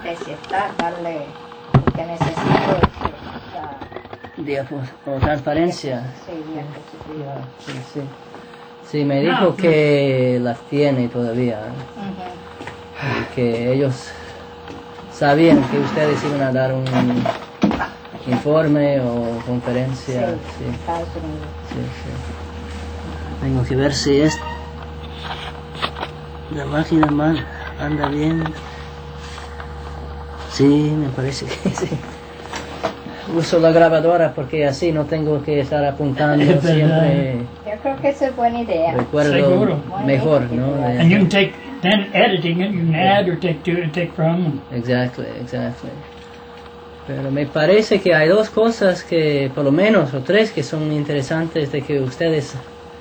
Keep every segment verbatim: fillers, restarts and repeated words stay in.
Si está, darle que necesito esta, Diapos o transparencia. sí, diapositiva. Sí, sí. Sí, me dijo que las tiene todavía. Ujú. Y que ellos sabían que ustedes iban a dar un informe o conferencia. Sí, Sí, Estados Unidos. sí, sí. Tengo que ver si es la máquina mal anda bien. Sí, me parece que sí. Uso la grabadora porque así no tengo que estar apuntando siempre. Yo creo que eso es buena idea. Recuerdo Seguro. mejor, ¿no? De- And you can take, then editing it, you can add or take to and take from. Exactly, exactly. Pero me parece que hay dos cosas que, por lo menos, o tres que son interesantes de que ustedes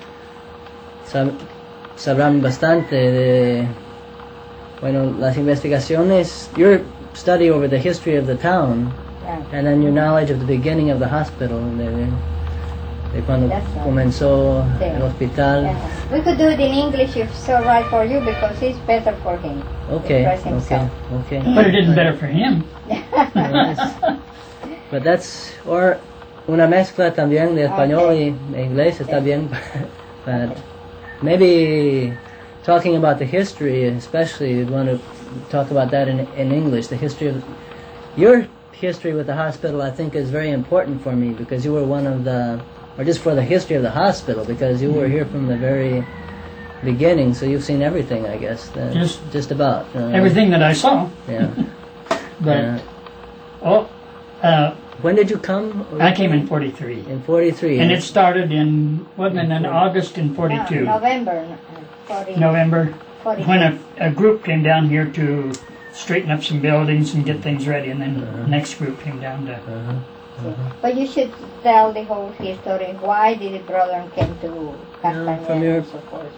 sab- sabrán bastante de, bueno, las investigaciones, your study over the history of the town, Yeah. and then your knowledge of the beginning of the hospital, de, de cuando That's right. comenzó Sí. el hospital. Yeah. We could do it in English if it's all right for you because it's better for him. Okay, Express okay, himself. okay. But it isn't better for him. Yes. But that's, or una mezcla también de español y de inglés está bien. But maybe talking about the history, especially you'd want to talk about that in, in English. The history of your history with the hospital, I think, is very important for me because you were one of the, or just for the history of the hospital, because you were here from the very beginning, so you've seen everything, I guess. The, Just just about uh, Everything that I saw. Yeah. But, Yeah. oh, uh, When did you come? I came in forty-three. In forty-three. And it started in, wasn't it in August in forty-two? No, November. forty, November, forty-two. when a, a group came down here to straighten up some buildings and get things ready, and then Uh-huh. the next group came down to. Uh-huh. Uh-huh. But you should tell the whole history. Why did the brother came to Castañeda, from your- of course.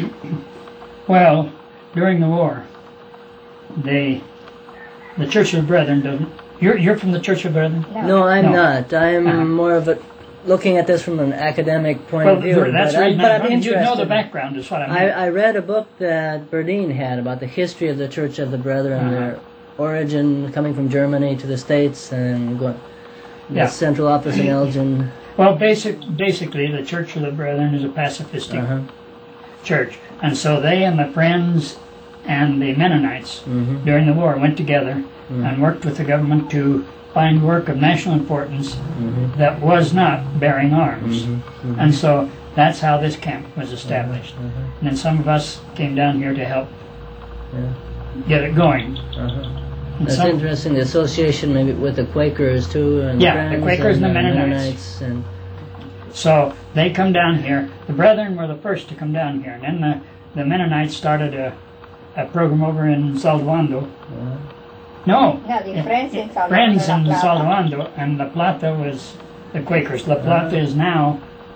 Well, during the war, they, the Church of the Brethren doesn't. You're you're from the Church of Brethren. No, I'm No. not. I'm Uh-huh. more of a looking at this from an academic point Well, of view. that's but, the I, reason but I'm I'm wondering. You know the interested. background is what I I, mean. I read a book that Berdine had about the history of the Church of the Brethren, Uh-huh. their origin coming from Germany to the States, and going, the Yeah. central office in Elgin. Well, basic, basically, the Church of the Brethren is a pacifistic Uh-huh. church, and so they and the Friends and the Mennonites Mhm. during the war went together Mhm. and worked with the government to find work of national importance Mhm. that was not bearing arms. Mhm. Mhm. And so that's how this camp was established. Uh-huh. And then some of us came down here to help Yeah. get it going. Uh-huh. And That's some- interesting. The association maybe with the Quakers too, and Yeah, Friends the Quakers and the Mennonites. Mennonites and So they come down here. The Brethren were the first to come down here, and then the, the Mennonites started a, a program over in Saldoando. uh, No, No, the eh, Friends in eh, Saldoando, Friends La in Plata. Saldoando, and La Plata was the Quakers. La Plata is now.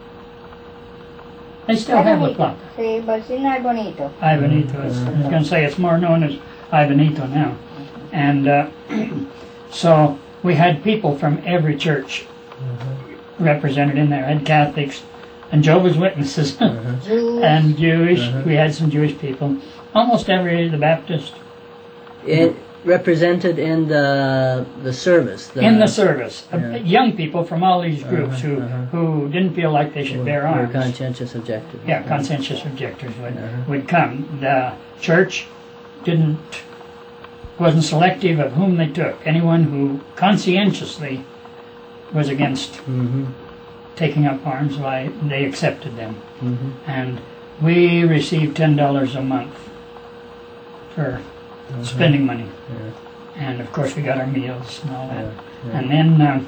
They still have La Bonito. Plata. Sí, but it's not bonito. Ivanito is. I was going to say it's more known as Ivanito now, and uh, so we had people from every church represented in there. Had Catholics and Jehovah's Witnesses Jews. and Jewish. Uh-huh. We had some Jewish people. Almost every the Baptist it represented in the the service. The, in the service. Uh, Yeah. Young people from all these groups Uh-huh, who uh-huh. who didn't feel like they should bear were arms. conscientious objectors. Yeah, conscientious objectors would Uh-huh. would come. The church didn't wasn't selective of whom they took. Anyone who conscientiously was against Mm-hmm. taking up arms, why they accepted them, Mm-hmm. and we received ten dollars a month for spending money, Yeah. and of course we got our meals and all that. Yeah. Yeah. And then um,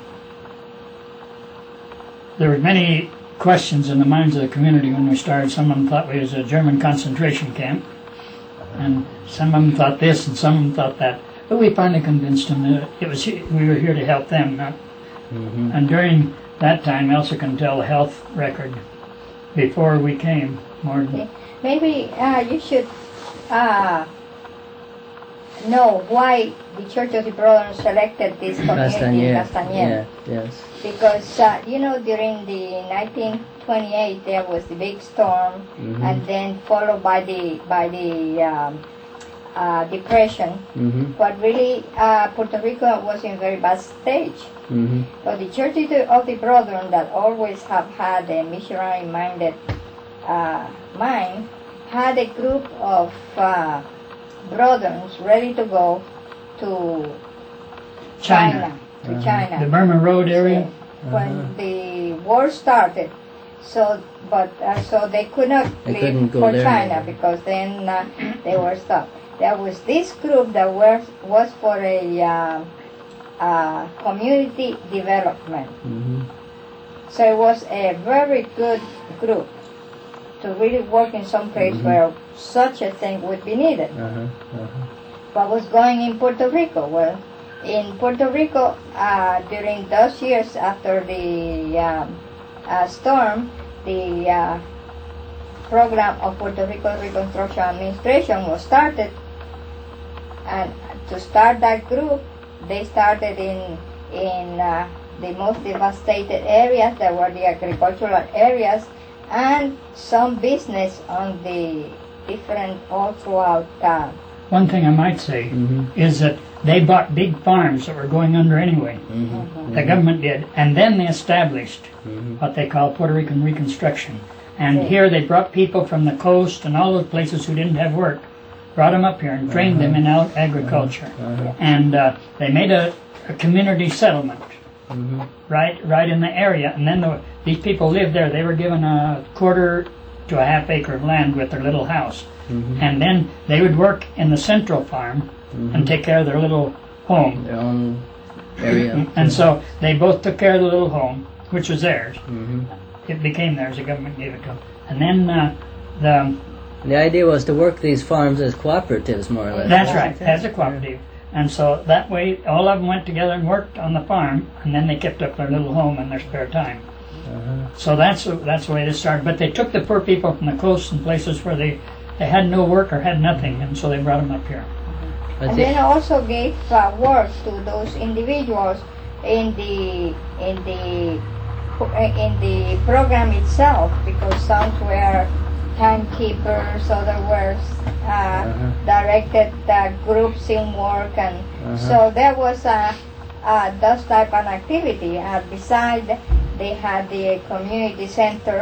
there were many questions in the minds of the community when we started. Some of them thought we was a German concentration camp, and some of them thought this, and some of them thought that. But we finally convinced them that it was we were here to help them. Not, Mm-hmm. and during that time, Elsa can tell the health record before we came. More than, Okay. Maybe uh, you should uh, know why the Church of the Brethren selected this community in Castañeda. Castañeda. Yeah. Yes. Because, uh, you know, during the nineteen twenty-eight, there was the big storm, Mhm. and then followed by the by the um, uh, depression, Mm-hmm. but really uh, Puerto Rico was in very bad stage. Mm-hmm. So the Church of the, of the Brethren, that always have had a missionary-minded uh, mind, had a group of uh, brothers ready to go to China. China, to Uh-huh. China. The Burma Road area. When Uh-huh. the war started, so but uh, so they could not They leave couldn't go for there China anymore. because then uh, they were stopped. There was this group that was was for a uh, uh, community development. Mm-hmm. So it was a very good group to really work in some place Mhm. where such a thing would be needed. Uh-huh. Uh-huh. What was going in Puerto Rico? Well, in Puerto Rico, uh, during those years after the um, uh, storm, the uh, program of Puerto Rico Reconstruction Administration was started. And to start that group, they started in in uh, the most devastated areas. There were the agricultural areas and some business on the different all throughout uh, One thing I might say Mm-hmm. is that they bought big farms that were going under anyway. Mm-hmm. The government did, and then they established Mm-hmm. what they call Puerto Rican Reconstruction. And Yeah. here they brought people from the coast and all those places who didn't have work, brought them up here and trained them in out agriculture. Uh-huh. And uh, they made a, a community settlement Mm-hmm. right right in the area. And then the, these people lived there. They were given a quarter to a half acre of land with their little house. Mm-hmm. And then they would work in the central farm Mm-hmm. and take care of their little home. Their own area. And so they both took care of the little home, which was theirs. Mm-hmm. It became theirs. The government gave it to them. And then uh, the The idea was to work these farms as cooperatives, more or less. that's right, as a cooperative. And so that way, all of them went together and worked on the farm, and then they kept up their little home in their spare time. Uh-huh. So that's that's the way this started. But they took the poor people from the coast and places where they, they had no work or had nothing, and so they brought them up here. But and the- then also gave uh, work to those individuals in the in the in the program itself, because some were timekeepers, others were uh, Uh-huh. directed uh, groups in work, and Uh-huh. so there was a uh, those type of activity. Uh, besides, they had the community center.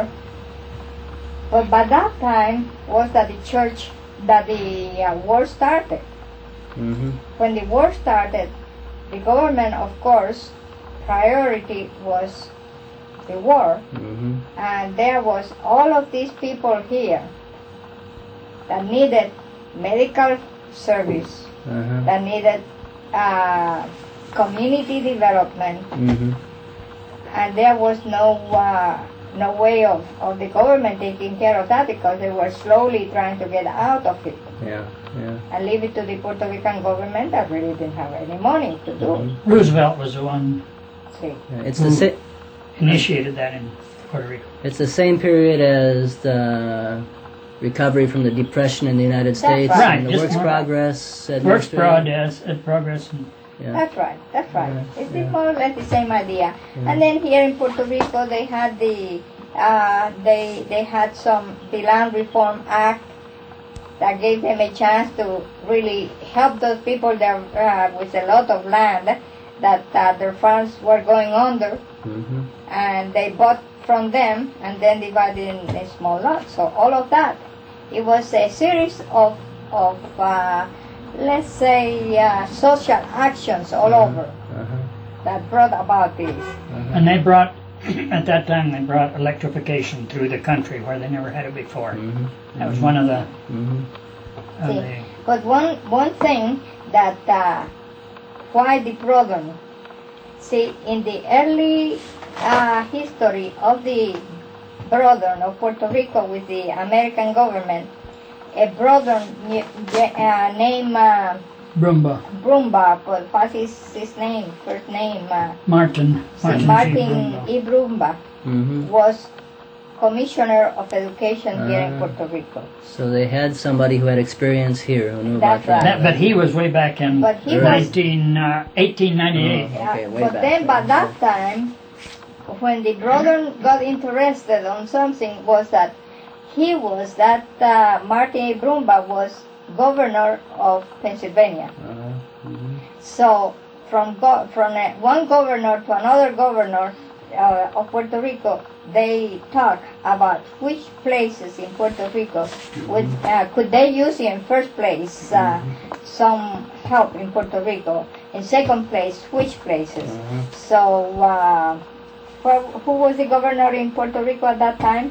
But by that time was that the church that the uh, war started. Mm-hmm. When the war started, the government, of course, priority was the war, Mm-hmm. and there was all of these people here that needed medical service, Uh-huh. that needed uh, community development, Mm-hmm. and there was no uh, no way of, of the government taking care of that, because they were slowly trying to get out of it Yeah, yeah. and leave it to the Puerto Rican government that really didn't have any money to do. Mhm. Roosevelt was the one See. Yeah, It's the sa- initiated that in Puerto Rico. it's the same period as the recovery from the Depression in the United States right. and the Right, just Works more- Progress Works Administration. progress, uh, progress, and Yeah. That's right, that's right. Yeah, It's yeah. more or less the same idea. Yeah. And then here in Puerto Rico, they had the uh, they they had some the Land Reform Act that gave them a chance to really help those people that uh, with a lot of land that uh, their farms were going under, Mm-hmm. and they bought from them and then divided in, in small lots. So all of that, it was a series of of uh, let's say uh, social actions all over Uh-huh. that brought about this. Uh-huh. and they brought at that time they brought electrification through the country where they never had it before. Mm-hmm. That was one of the, Mm-hmm. of See, the but one one thing that uh, why the problem? See, in the early uh, history of the brother of Puerto Rico with the American government, a brother uh, named uh, Brumba, Brumba, but what is his name? First name? Uh, Martin, Martin, G. Martin Brumba. E. Brumba Mm-hmm. was Commissioner of Education here in Ah. Puerto Rico. So they had somebody who had experience here who knew That's about that. That, but he was way back in But he was- nineteen, uh, eighteen ninety-eight. Oh. Okay, way but back then by then. that time, when the brother got interested on something, was that he was that uh, Martin E. Brumba was governor of Pennsylvania. Uh-huh. Mhm. So from go- from uh, one governor to another governor uh, of Puerto Rico, they talk about which places in Puerto Rico would uh, could they use in first place uh, some help in Puerto Rico. In second place, which places? Uh-huh. So, uh, who who was the governor in Puerto Rico at that time?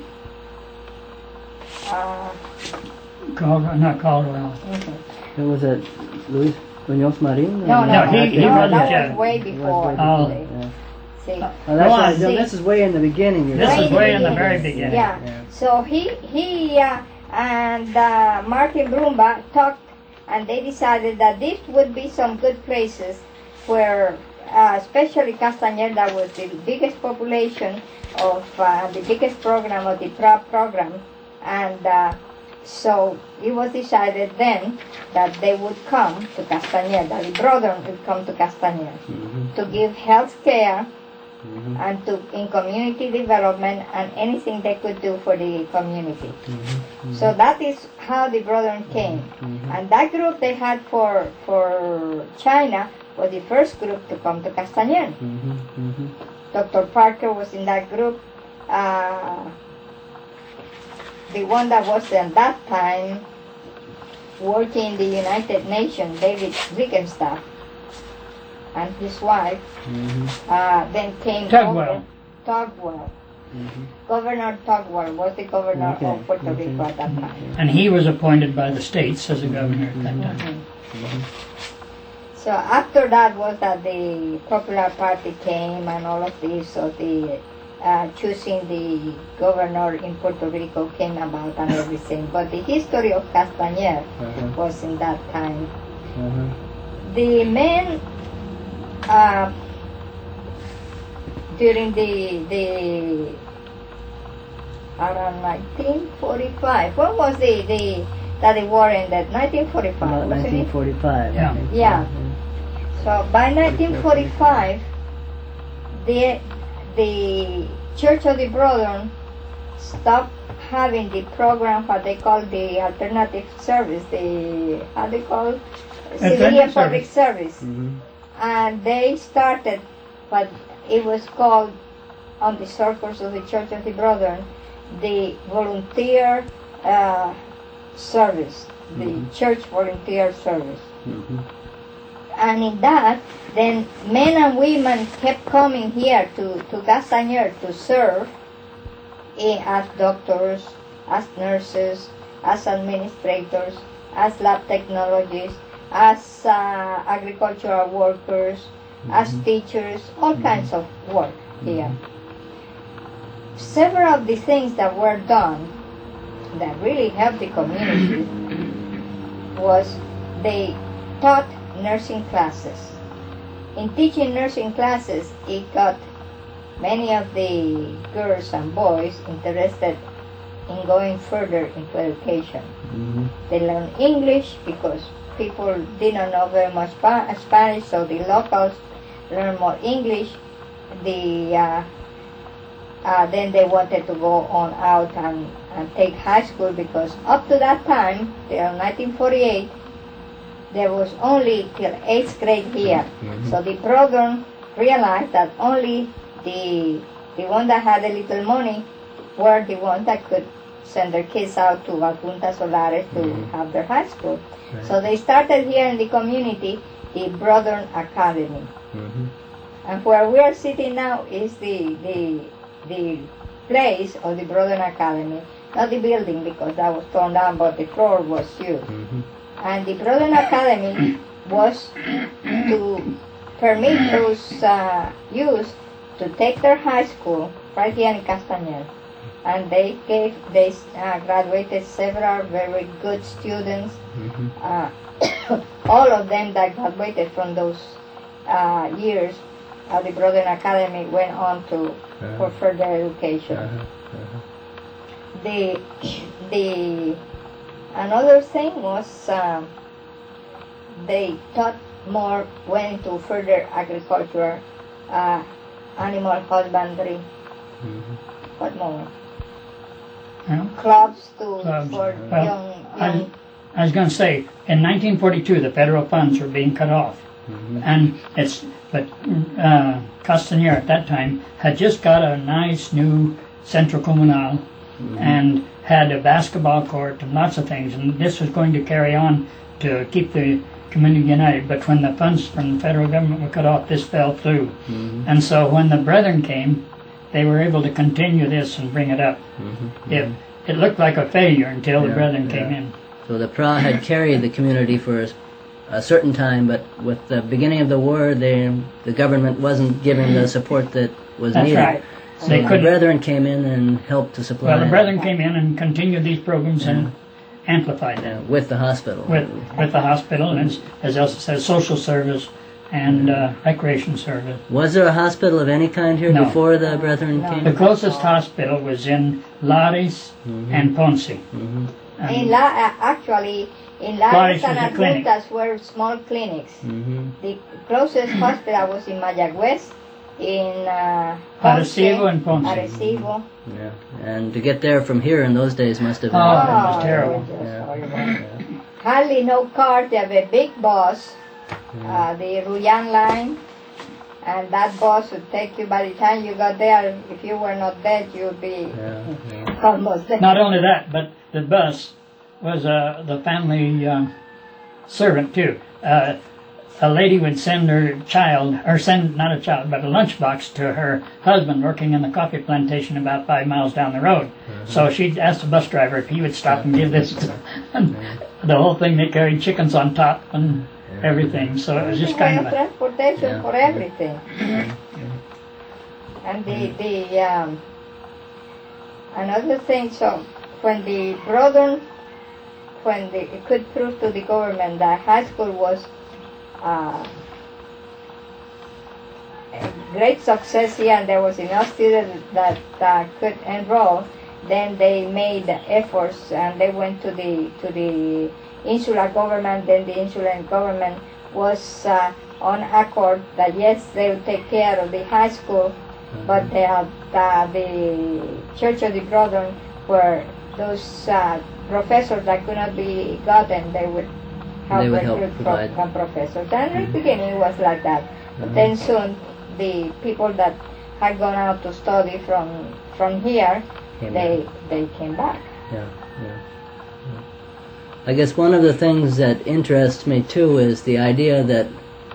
Uh, Caldwell, not Caldwell. mhm. It was it Luis Muñoz Marin? No, no, No, no, he- he no, wasn't that yet. was way He was before. way Oh. See, Yeah. see. Oh, that's Well, right. see. This is way in the beginning. you're This saying. is way in the very beginning. Yeah. Yeah. So he he uh, and uh, Martin Brumba talked, and they decided that this would be some good places where, uh, especially Castañeda was the biggest population of uh, the biggest program of the PRA program, and uh, so it was decided then that they would come to Castañeda. The brother would come to Castañeda Mhm. to give health care Mhm. and to in community development and anything they could do for the community. Mhm. So that is how the Brethren came. Mhm. And that group they had for for China was the first group to come to Castañeda. Mhm. Mhm. Doctor Parker was in that group. Uh, the one that was at that time working in the United Nations, David Wickenstaff, and his wife, Mhm. uh, then came Tugwell. over- Tugwell. Mhm. Governor Tugwell was the governor Okay, of Puerto okay, Rico at that time. okay. And he was appointed by the states as a governor at that time. Mhm. So after that was that the Popular Party came and all of this, so the uh, choosing the governor in Puerto Rico came about and everything. But the history of Castañer Uh-huh. was in that time. Uh-huh. The men uh, during the the around nineteen forty-five. When was the the that the war ended? nineteen forty-five, About wasn't nineteen it? forty-five. I Yeah. think. Yeah. So by nineteen forty-five, the the Church of the Brethren stopped having the program what they call the alternative service, the how they call civilian public service, Mhm. and they started what it was called on the circles of the Church of the Brethren the volunteer uh, service, the Mhm. church volunteer service. Mhm. And in that, then men and women kept coming here to, to Castañer to serve eh, as doctors, as nurses, as administrators, as lab technologists, as uh, agricultural workers, as Mhm. teachers, all kinds of work here. Several of the things that were done that really helped the community was they taught nursing classes. In teaching nursing classes, it got many of the girls and boys interested in going further into education. Mhm. They learned English because people didn't know very much Spa- Spanish, so the locals learned more English. The uh, uh, then they wanted to go on out and, and take high school because up to that time, till nineteen forty-eight, there was only till eighth grade here. Mhm. So the program realized that only the the one that had a little money were the ones that could send their kids out to La Punta Solares to Mhm. have their high school. Right. So they started here in the community the Brethren Academy. Mhm. And where we are sitting now is the the the place of the Brethren Academy, not the building because that was torn down, but the floor was used. Mhm. And the Brethren Academy was to permit those uh, youth to take their high school right here in Castañer. And they gave, they uh, graduated several very good students. Mhm. Uh, all of them that graduated from those uh, years of the Brethren Academy went on to for further education. Uh-huh. Uh-huh. The the another thing was um, they taught more, went into further agriculture, uh, animal husbandry. Mhm. What more? Yeah. Clubs to Clubs, for well, young I- young I was going to say, in nineteen forty-two, the federal funds were being cut off. Mhm. And it's, but uh, Castañer at that time had just got a nice new Centro Comunal Mhm. and had a basketball court and lots of things. And this was going to carry on to keep the community united. But when the funds from the federal government were cut off, this fell through. Mhm. And so when the Brethren came, they were able to continue this and bring it up. Mhm. It, it looked like a failure until the Yeah, Brethren yeah. came in. So the P R A had carried the community for a, a certain time, but with the beginning of the war, they, the government wasn't giving the support that was That's needed. right. So They the couldn't- Brethren came in and helped to supply Well, the it, Brethren came in and continued these programs and amplified uh, them with the hospital. with with the hospital and, as- as Elsa says, social service and uh, recreation service. Was there a hospital of any kind here No. before the Brethren No. came? The closest hospital was in Lares Mhm. and Ponce. Mhm. And In La, uh, actually, in Lares Lares and was a clinic. Arbutas were small clinics. Mhm. The closest hospital was in Mayagüez, in uh, Arecibo and Ponce. Arecibo. Yeah. And to get there from here in those days must have been. Oh, that was Oh, terrible. it was just Yeah. horrible. Hardly no car. They have a big bus, uh, the Ruyan line, and that bus would take you. By the time you got there, if you were not dead, you'd be Yeah, yeah. almost there. not only that, but the bus was uh, the family um, servant too. Uh, a lady would send her child, or send not a child, but a lunchbox to her husband working in the coffee plantation about five miles down the road. So she'd ask the bus driver if he would stop and give this. To, and the whole thing, they carried chickens on top and everything. So it was just It's a way kind of of a, transportation Yeah. for everything. And the the um, another thing. So when the brother, when they could prove to the government that high school was uh, a great success here, and there was enough students that uh, could enroll, then they made efforts and they went to the to the insular government. Then the insular government was uh, on accord that yes, they would take care of the high school, but they had uh, the Church of the Brethren were those uh, professors that could not be gotten. They would help They would help recruit provide. from, from professors. And in the beginning it was like that, but then soon the people that had gone out to study from from here, Came they in. they came back. Yeah, yeah, yeah. I guess one of the things that interests me too is the idea that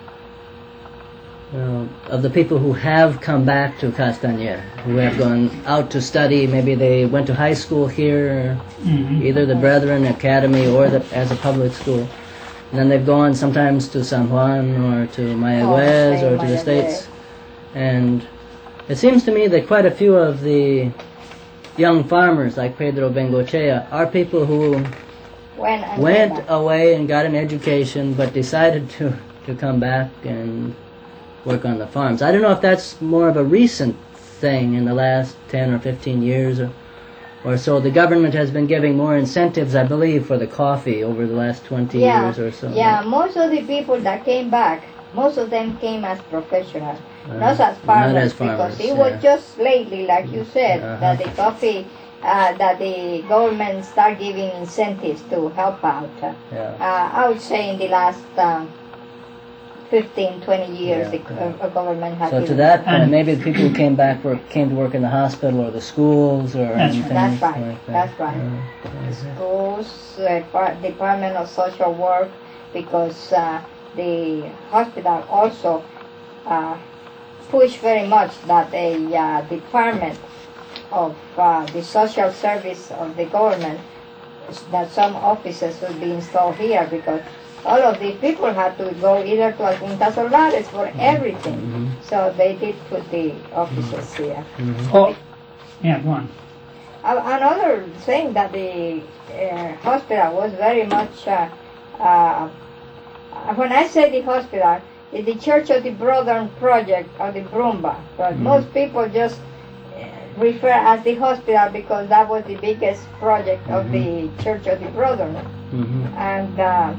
uh, of the people who have come back to Castañer, who have gone out to study. Maybe they went to high school here, Mhm. either the Brethren Academy or the, as a public school. And then they've gone sometimes to San Juan or to Mayagüez Oh, or to the Mayagüez. States. And it seems to me that quite a few of the young farmers like Pedro Bengochea are people who When and went came back. away and got an education but decided to, to come back and work on the farms. I don't know if that's more of a recent thing in the last ten or fifteen years or, or so. The government has been giving more incentives, I believe, for the coffee over the last twenty yeah, years or so. yeah. Most of the people that came back, most of them came as professionals, Uh, not as farmers, not as farmers, because it was yeah. just lately, like you said, Uh-huh. that the coffee, uh, that the government start giving incentives to help out. Uh, Yeah. I would say in the last um, fifteen, twenty years, Yeah, the yeah. uh, government has So to given. that point, And- maybe the people who came back were, came to work in the hospital or the schools or That's anything right. That's right. like that. That's right. Yeah. Schools, uh, par- Department of Social Work, because uh, the hospital also uh, pushed very much that a uh, department of uh, the social service of the government, that some offices would be installed here, because all of the people had to go either to Junta Solares for everything. Mhm. So they did put the offices here. Mhm. Oh, yeah, go on. Uh, Another thing that the uh, hospital was very much, uh, uh, when I say the hospital, it's the Church of the Brethren project of the Brumba, but most people just uh, refer as the hospital because that was the biggest project of the Church of the Brethren, Mhm. and uh,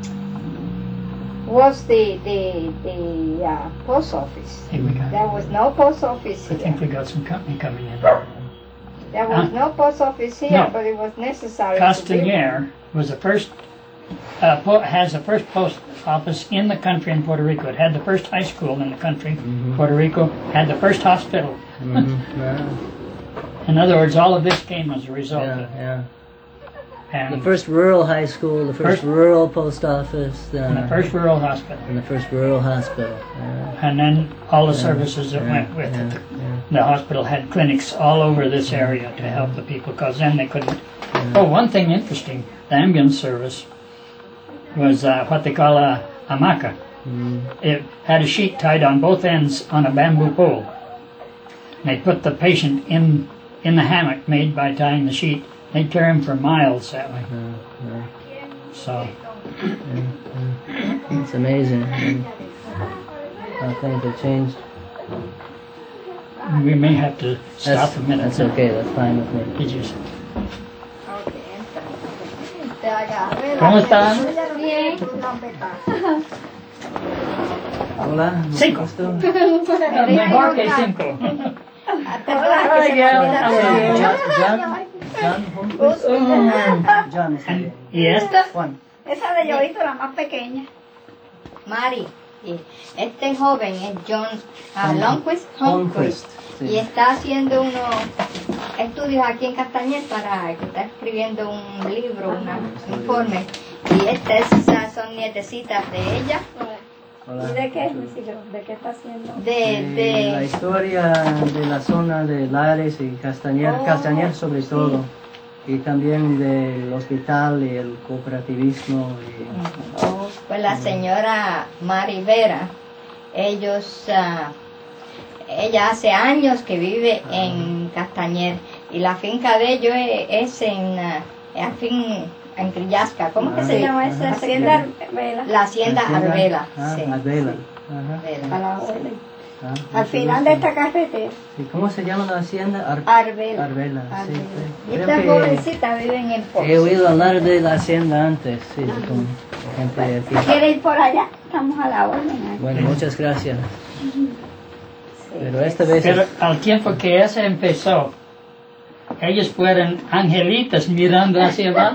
was the the the uh, post office. Hey, we got, There was no post office I think here. we got some company coming in. There was Huh? no post office here, No. but it was necessary. to build one. Castañer was the first uh, po- has the first post office in the country in Puerto Rico. It had the first high school in the country. Mhm. Puerto Rico had the first hospital. Mhm. Yeah, In other words, all of this came as a result yeah, of it. yeah. And The first rural high school, the first, First- rural post office, uh, and the first rural hospital. and the first rural hospital. Yeah. And then all the Yeah, services that yeah, went with yeah, it. yeah. The hospital had clinics all over this area to help the people, because then they couldn't. Yeah. Oh, one thing interesting, the ambulance service was uh, what they call a hamaca. Mm. It had a sheet tied on both ends on a bamboo pole. They put the patient in in the hammock made by tying the sheet. They'd carry him for miles that way. Yeah, yeah. So, It's amazing mm, how things have changed. we may have to stop That's, a minute. that's okay, that's fine with me. Did you- Ok, entonces, te agarré la ¿Cómo están? Bien. Hola, mucho Cinco. gusto. Mejor que cinco. Ay, John, John, John, Holmquist. John, está bien. ¿Y esta? Juan. Esa de Llovito, la más pequeña. Mari, y este joven es John ah, Lundquist, Holmquist, sí. y está haciendo unos estudios aquí en Castañer para que está escribiendo un libro, una- un informe. Y estas ah, son nietecitas de ella, Hola. ¿Y de qué es, Luis Isidro? ¿De qué está haciendo? de, De la de historia de la zona de Lares y Castañer, Oh, Castañer sobre sí. todo, y también del hospital y el cooperativismo. Y, pues la señora Mari Vera. Ellos, ah, ella hace años que vive en Castañer y la finca de ellos es, es en, ah, al fin, en Crillasca. ¿Cómo que Ah, se Se llama llama esa? esa Hacienda Vela. La hacienda Hacienda- Arbela. Ah, sí, Arbela. sí, Ajá. Arbela. A la abuela. Ah, Al mucho final de gusto. esta carretera. Sí, ¿cómo se llama la hacienda? Ar- Arbela. Arbela, sí, Arbela. sí. Y Creo estas que jovencitas viven en Ponce. he oído hablar de la hacienda antes, sí, con gente de aquí. ¿Quiere ir por allá? Estamos a la orden. ¿eh? Bueno, muchas gracias. Sí. Pero esta vez Pero es- al tiempo que ese empezó, ellos fueron angelitas mirando hacia abajo,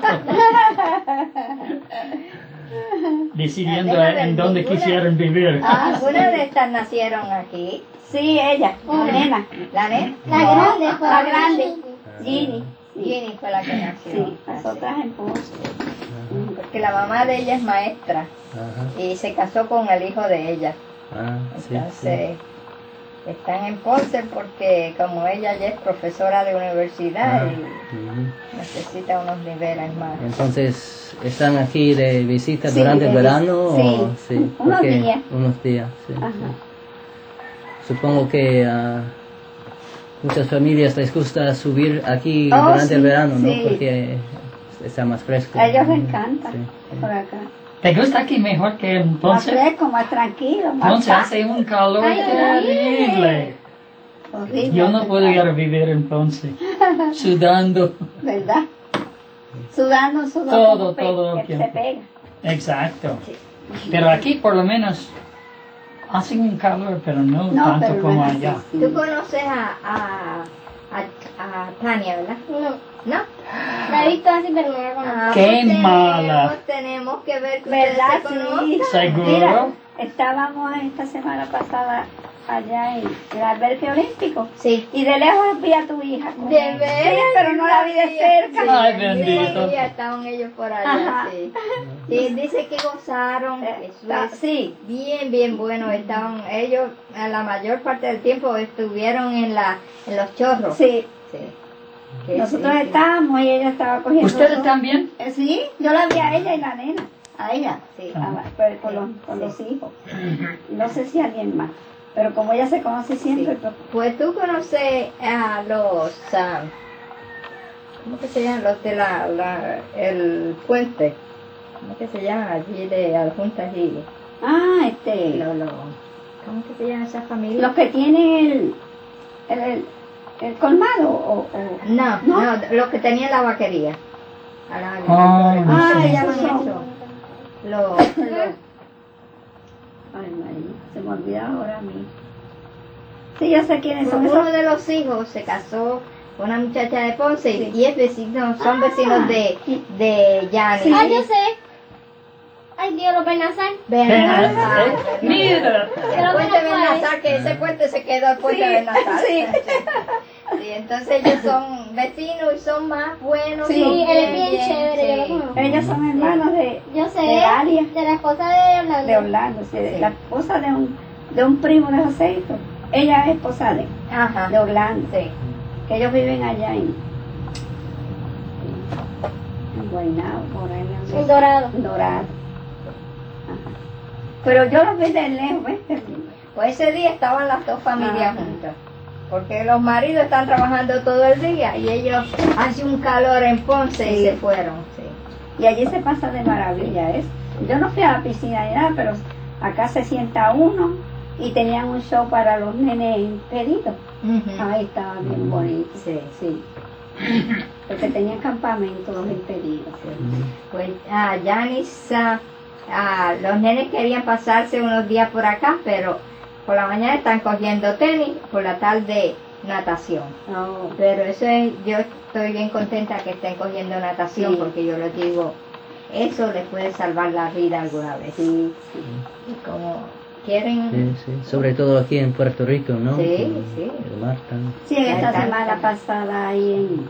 decidiendo Déjame ver, en dónde ninguna- quisieran vivir. Ah, algunas de estas nacieron aquí. Sí, ella, la nena. La nena. La grande, la grande. Ginny. Ginny fue la que nació. Sí, las otras en Ponce. Porque la mamá de ella es maestra Ajá. y se casó con el hijo de ella. Ah, sí, sí. Entonces, están en Ponce porque como ella ya es profesora de universidad Ah, y ujú. necesita unos niveles más. Entonces, ¿están aquí de visita Sí, durante el de vis- verano? sí, o, sí, unos porque- días. Unos días, sí. Ajá. Supongo que a muchas familias les gusta subir aquí Oh, durante sí, el verano, ¿no? sí. Porque está más fresco. A ellos les Ujú, encanta sí, sí. por acá. ¿Te gusta aquí mejor que en Más Ponce? fresco, más tranquilo, más Ponce paz. hace un calor Ay, terrible. Horrible. Yo no puedo ir a vivir en Ponce, sudando. ¿Verdad? Sudando, sudando. Todo, como pe- todo el que tiempo. se pega. Exacto. Pero aquí por lo menos hacen un calor, pero no, No, tanto pero como no es allá. así. Tú conoces a, a, a, a Tania, ¿verdad? No, ¿No? la he visto así, pero no la conozco. Ah, ¡Qué pues tenemos- mala! Tenemos que ver que ustedes ¿Verdad? se Sí. conozcan. ¿Seguro? Mira, estábamos esta semana pasada allá en el albergue olímpico. Sí. Y de lejos vi a tu hija. con De él. veras, Sí, pero no la vi de cerca. Ay, bendito. Sí, ya estaban ellos por allá, Ajá. sí. Sí, dice que gozaron, Eh, eso está- es sí. bien, bien bueno. Estaban ellos, a la mayor parte del tiempo estuvieron en la en los chorros. Sí. Sí. Que Nosotros sí, sí. estábamos y ella estaba cogiendo. ¿Ustedes sol. también? Eh, Sí, yo la vi a ella y la nena. A ella, sí. Ah. Ah, pero con, los, con los hijos. No sé si alguien más. Pero como ella se conoce siempre, Sí. pues, Pues tú conoces a los, ah, ¿cómo que se llaman? Los de la, la, el puente. ¿Cómo que se llaman allí de adjuntas y ah, este, lo, lo, ¿cómo que se llama esa familia? los que tienen el, el, el, el colmado o, o- No, ¿No? no, los que tenían la vaquería. A la- Ah, ¿Cómo no se sé. llaman Esos son. eso? Los, los- Ay, María, se me olvida ahora a mí. Sí, yo sé quiénes son uno esos. de los hijos se casó con una muchacha de Ponce y- y es vecino, son vecinos de, de Yanni. Sí. Ah, yo sé. Ay, Dios, lo Bernazar. Bernazar. Eh, Mira. El puente Bernazar, que ese puente se quedó el puente Bernazar. sí. Sí, entonces ellos son vecinos y son más buenos. Sí, son él es bien chévere, yo lo sí. conozco. Ellos son hermanos de, Yo sé, de Aria, de la esposa de Orlando. de Orlando, sí, Sí. la esposa de un, de un primo de Joséito. Ella es esposa de, Ajá. de Orlando, Sí. que ellos viven allá en, en Guaynabo, por ahí. en- En Dorado. en Dorado. Ajá. Pero yo los vi de lejos, ¿ves? Pues ese día estaban las dos familias Ajá. juntas. Porque los maridos están trabajando todo el día y ellos hace un calor en Ponce y Sí. se fueron. Sí. Y allí se pasa de maravilla, ¿es? Yo no fui a la piscina ni nada, pero acá se sienta uno y tenían un show para los nenes impedidos. Ahí estaba bien bonito. Sí. Sí. Porque tenían campamento los impedidos. Pues a Yanis, ah, ah, los nenes querían pasarse unos días por acá, pero por la mañana están cogiendo tenis, por la tarde natación. Oh, Pero eso es, yo estoy bien contenta que estén cogiendo natación Sí. porque yo les digo, eso les puede salvar la vida alguna vez. sí, sí. Y como quieren, Sí, sí. Sobre todo aquí en Puerto Rico, ¿no? Sí, Con sí. El mar tan... Sí, en esta Ahí está. semana pasada ahí en,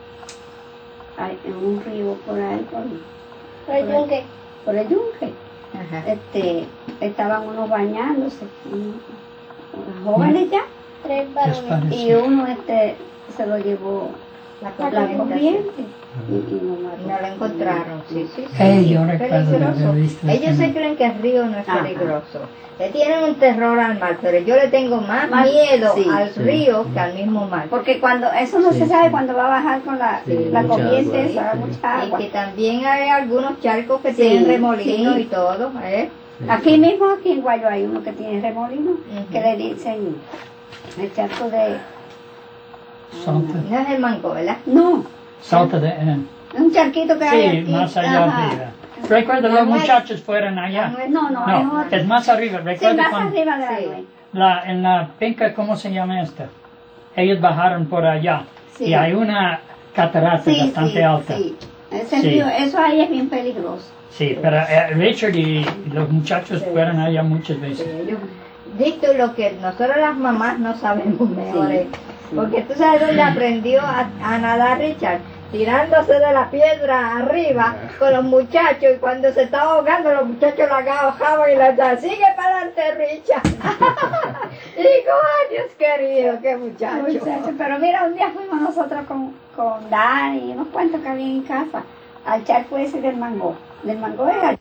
ahí en un río por ahí, por, Por el yunque. por el yunque. ajá, Este, estaban unos bañándose, unos, unos jóvenes ya, Tres varones. España. y uno este se lo llevó la la corriente, corriente y, y lo mató. no lo encontraron, sí, sí, sí, Hey, sí, yo recuerdo de peligroso. haber visto Ellos eso. se creen que el río no es Ajá. peligroso. Le tienen un terror al mar, pero yo le tengo más, Más- miedo sí. al Sí. río que al mismo mar. Porque cuando, eso no Sí, se sabe sí. cuando va a bajar con la, Sí, la mucha corriente, agua, esa, sí. mucha Y agua. que también hay algunos charcos que Sí, tienen remolinos sí. y todo, ¿eh? Sí. Aquí mismo, aquí en Guayo, hay uno que tiene remolino, Ujú. que le dicen el charco de... Salta, No es el mango, ¿verdad? No, salta de... eh, es un charquito que hay sí, aquí. más allá Ajá. arriba. Recuerda, La los nuez. muchachos fueron allá. No es- No, no, No, es otro. es más arriba. Sí, Recuerda más cuando arriba de la Sí. nuez. la, en la penca, ¿cómo se llama esta? Ellos bajaron por allá. Sí. Y hay una catarata Sí, bastante sí, alta. sí. Ese Sí. río, eso ahí es bien peligroso. Sí, pero eh, Richard y los muchachos Sí. fueron allá muchas Sí, veces. ellos, visto lo que nosotros las mamás no sabemos mejor, Sí, ¿eh? Porque tú sabes dónde aprendió a, a nadar Richard, tirándose de la piedra arriba con los muchachos y cuando se estaba ahogando los muchachos la ahogaban y la decían, sigue para adelante Richard. Y digo, ay Dios querido, qué muchacho. Muchacho, pero mira, un día fuimos nosotros con, con Dani y unos cuantos que había en casa al charco ese del mango. Del mango era